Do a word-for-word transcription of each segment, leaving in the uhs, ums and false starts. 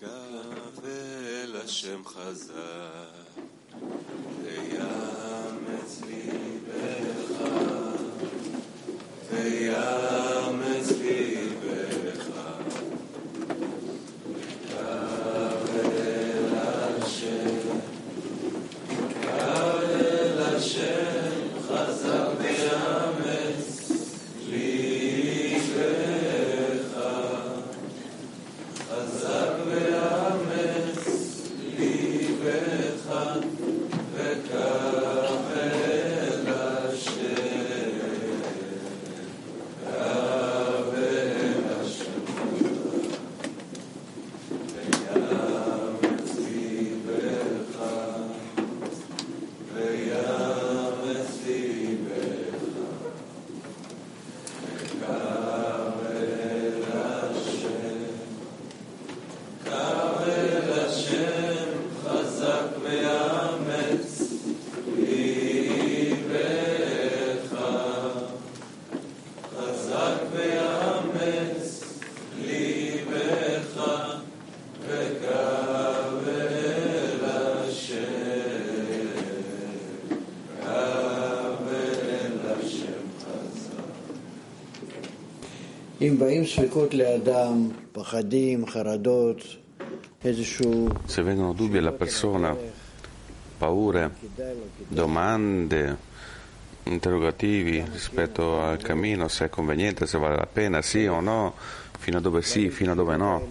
Se vengono dubbi alla persona, paure, domande, interrogativi rispetto al cammino, se è conveniente, se vale la pena, sì o no, fino a dove sì, fino a dove no,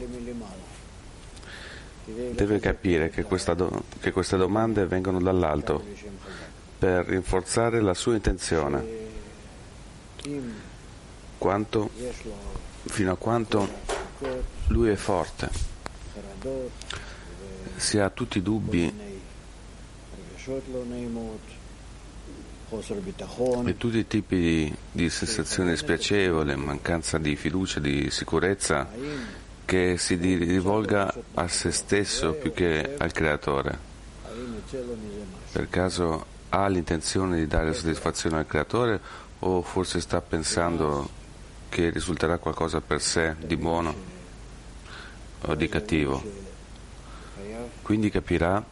deve capire che, questa do- che queste domande vengono dall'alto per rinforzare la sua intenzione. Quanto, fino a quanto lui è forte, se ha tutti i dubbi e tutti i tipi di, di sensazioni spiacevoli, mancanza di fiducia, di sicurezza, che si rivolga a se stesso più che al Creatore. Per caso ha l'intenzione di dare soddisfazione al Creatore o forse sta pensando che risulterà qualcosa per sé di buono o di cattivo? Quindi capirà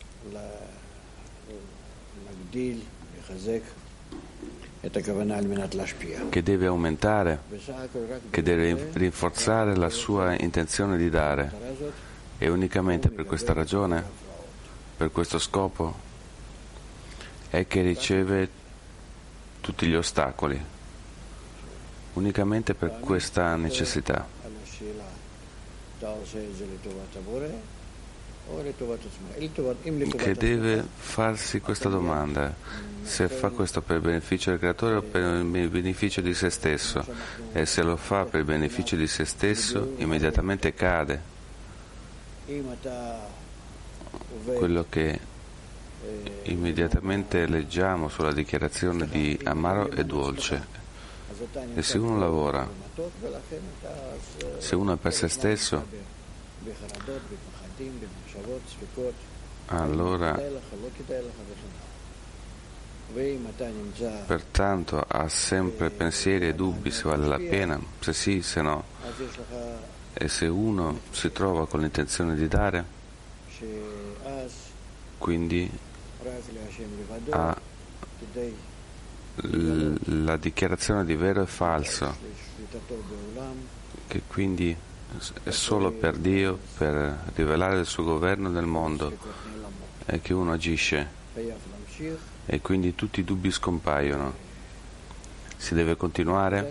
che deve aumentare, che deve rinforzare la sua intenzione di dare, e unicamente per questa ragione, per questo scopo, è che riceve tutti gli ostacoli. Unicamente per questa necessità. Che deve farsi questa domanda, se fa questo per il beneficio del Creatore o per il beneficio di se stesso, e se lo fa per il beneficio di se stesso immediatamente cade quello che immediatamente leggiamo sulla dichiarazione di amaro e dolce. E se uno lavora, se uno è per se stesso, allora pertanto ha sempre pensieri e dubbi se vale la pena, se sì, se no. E se uno si trova con l'intenzione di dare, quindi ha la dichiarazione di vero e falso, che quindi è solo per Dio, per rivelare il suo governo nel mondo, e che uno agisce, e quindi tutti i dubbi scompaiono. Si deve continuare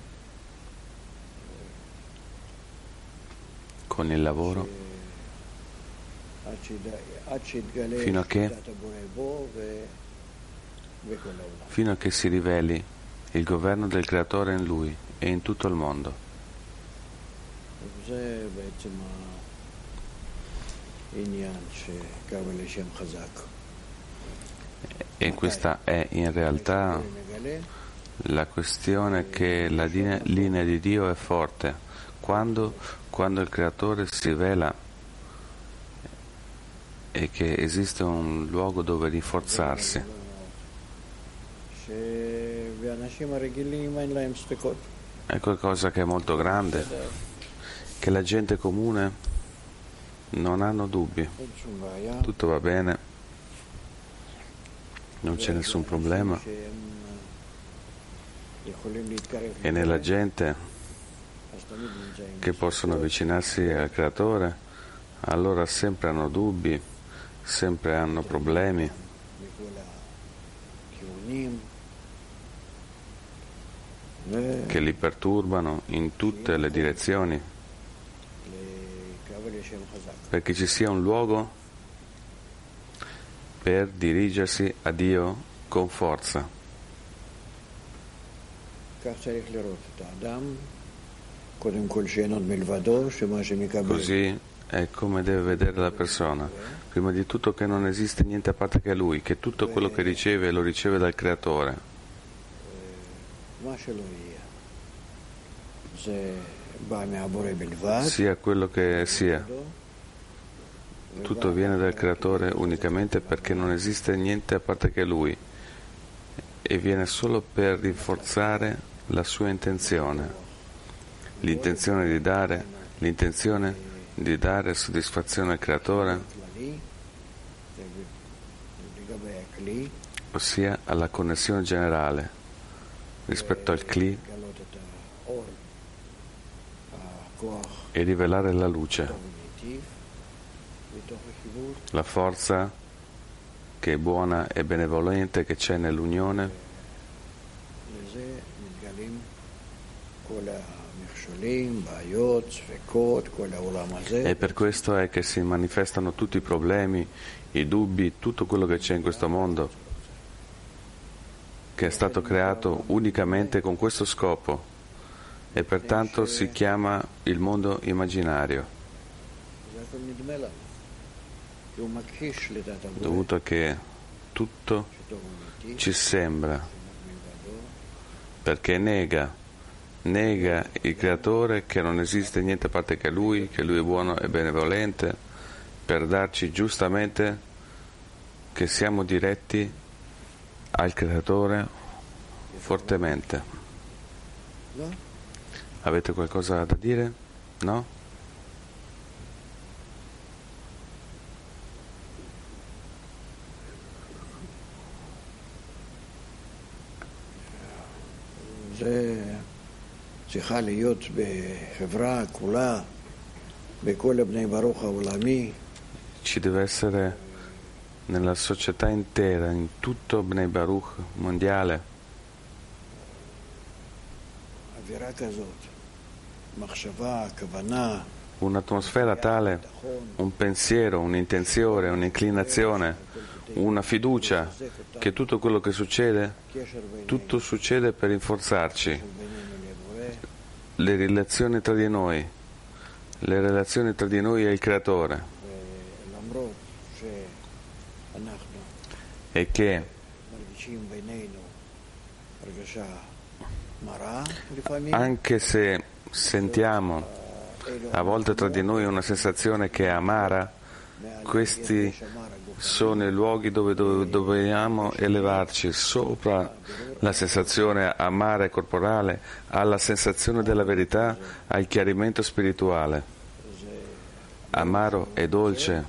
con il lavoro fino a che fino a che si riveli il governo del Creatore in lui e in tutto il mondo. E questa è in realtà la questione, che la linea di Dio è forte quando, quando il Creatore si rivela e che esiste un luogo dove rinforzarsi. È qualcosa che è molto grande, che la gente comune non hanno dubbi, tutto va bene, non c'è nessun problema. E nella gente che possono avvicinarsi al Creatore, allora sempre hanno dubbi, sempre hanno problemi, che li perturbano in tutte le direzioni, perché ci sia un luogo per dirigersi a Dio con forza. Così è come deve vedere la persona. Prima di tutto che non esiste niente a parte che Lui, che tutto quello che riceve lo riceve dal Creatore. Sia quello che sia, tutto viene dal Creatore unicamente perché non esiste niente a parte che Lui e viene solo per rinforzare la sua intenzione, l'intenzione di dare, l'intenzione di dare soddisfazione al Creatore, ossia alla connessione generale rispetto al Kli e rivelare la luce, la forza che è buona e benevolente che c'è nell'unione, e per questo è che si manifestano tutti i problemi, i dubbi, tutto quello che c'è in questo mondo, che è stato creato unicamente con questo scopo, e pertanto si chiama il mondo immaginario, dovuto a che tutto ci sembra, perché nega, nega il Creatore, che non esiste niente a parte che Lui, che Lui è buono e benevolente, per darci giustamente che siamo diretti al Creatore fortemente. Avete qualcosa da dire? No? צריכה להיות בחברה כולה, בכל בני ברוך העולמי. Ci deve essere nella società intera, in tutto Bnei Baruch mondiale, אווירה כזאת, מחשבה, כוונה, un'atmosfera tale, un pensiero, un'intenzione, un'inclinazione, una fiducia che tutto quello che succede, tutto succede per rinforzarci, le relazioni tra di noi, le relazioni tra di noi e il Creatore, e che anche se sentiamo a volte tra di noi una sensazione che è amara, questi sono i luoghi dove, dove dobbiamo elevarci sopra la sensazione amara e corporale alla sensazione della verità, al chiarimento spirituale. Amaro e dolce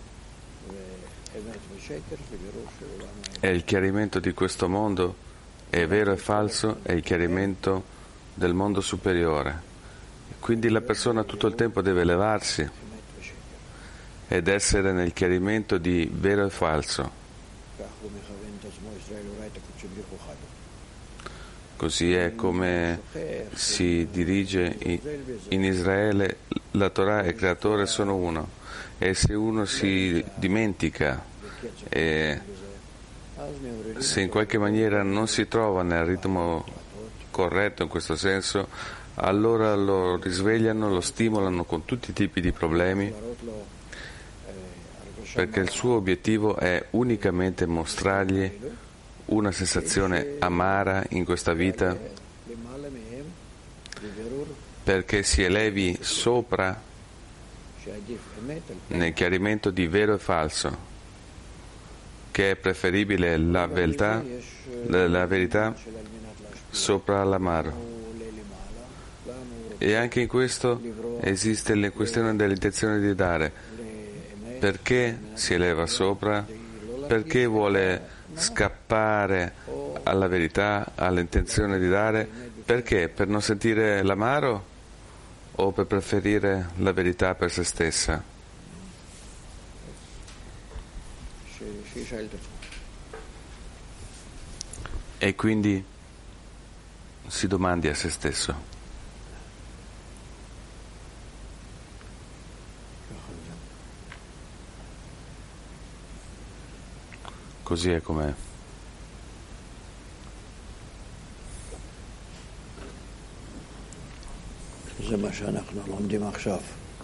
è il chiarimento di questo mondo, è vero e falso è il chiarimento del mondo superiore. Quindi la persona tutto il tempo deve elevarsi ed essere nel chiarimento di vero e falso. Così è come si dirige in Israele, la Torah e il Creatore sono uno, e se uno si dimentica e se in qualche maniera non si trova nel ritmo corretto in questo senso, allora lo risvegliano, lo stimolano con tutti i tipi di problemi, perché il suo obiettivo è unicamente mostrargli una sensazione amara in questa vita, perché si elevi sopra nel chiarimento di vero e falso, che è preferibile la verità, la verità sopra l'amaro. E anche in questo esiste la questione dell'intenzione di dare. Perché si eleva sopra? Perché vuole scappare alla verità, all'intenzione di dare? Perché? Per non sentire l'amaro o per preferire la verità per se stessa? E quindi si domandi a se stesso. Così è com'è. זה מה שאנחנו לומדים עכשיו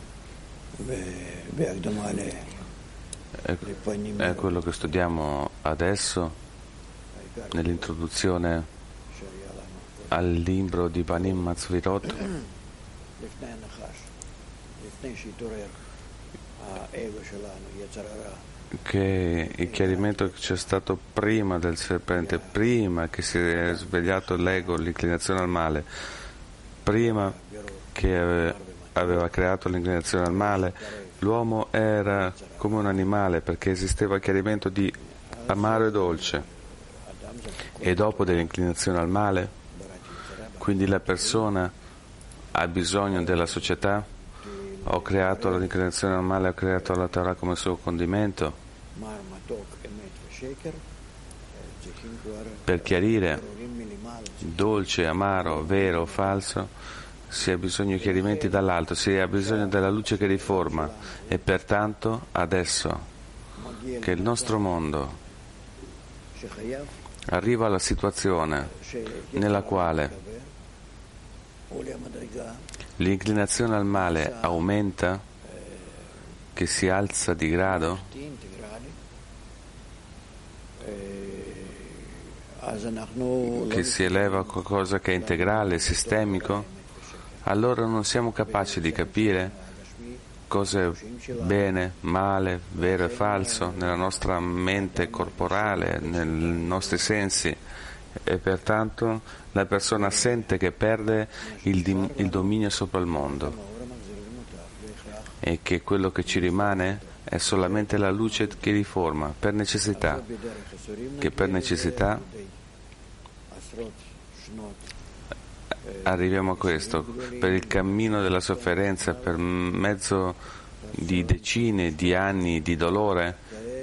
בהקדמה לפנים. È quello che studiamo adesso nell'introduzione al libro di Panim Matzvirot, לפני הנחש, לפני שהתעורר האגו שלנו, יצר הרע. che il chiarimento che c'è stato prima del serpente, prima che si è svegliato l'ego, l'inclinazione al male, prima che aveva creato l'inclinazione al male, l'uomo era come un animale perché esisteva il chiarimento di amaro e dolce, e dopo dell'inclinazione al male, quindi la persona ha bisogno della società. Ho creato l'inclinazione al male, ho creato la Torah come suo condimento. Per chiarire dolce, amaro, vero, falso, si ha bisogno di chiarimenti dall'alto, si ha bisogno della luce che riforma, e pertanto adesso che il nostro mondo arriva alla situazione nella quale l'inclinazione al male aumenta, che si alza di grado, che si eleva a qualcosa che è integrale, sistemico, allora non siamo capaci di capire cosa è bene, male, vero e falso nella nostra mente corporale, nei nostri sensi, e pertanto la persona sente che perde il, dim- il dominio sopra il mondo, e che quello che ci rimane è solamente la luce che riforma per necessità, che per necessità arriviamo a questo, per il cammino della sofferenza, per mezzo di decine di anni di dolore,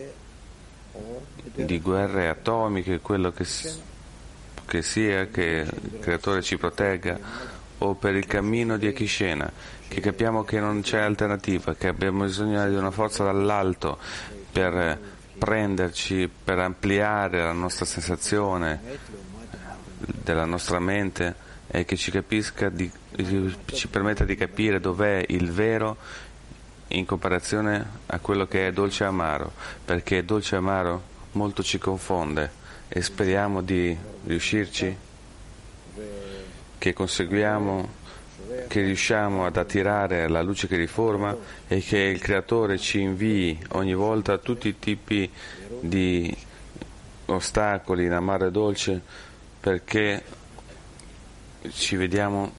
di guerre atomiche, quello che si che sia, che il Creatore ci protegga, o per il cammino di Akishena, che capiamo che non c'è alternativa, che abbiamo bisogno di una forza dall'alto per prenderci, per ampliare la nostra sensazione della nostra mente, e che ci capisca, di, ci permetta di capire dov'è il vero in comparazione a quello che è dolce e amaro, perché dolce e amaro molto ci confonde. E speriamo di riuscirci, che conseguiamo, che riusciamo ad attirare la luce che riforma, e che il Creatore ci invii ogni volta tutti i tipi di ostacoli in amaro e dolce, perché ci vediamo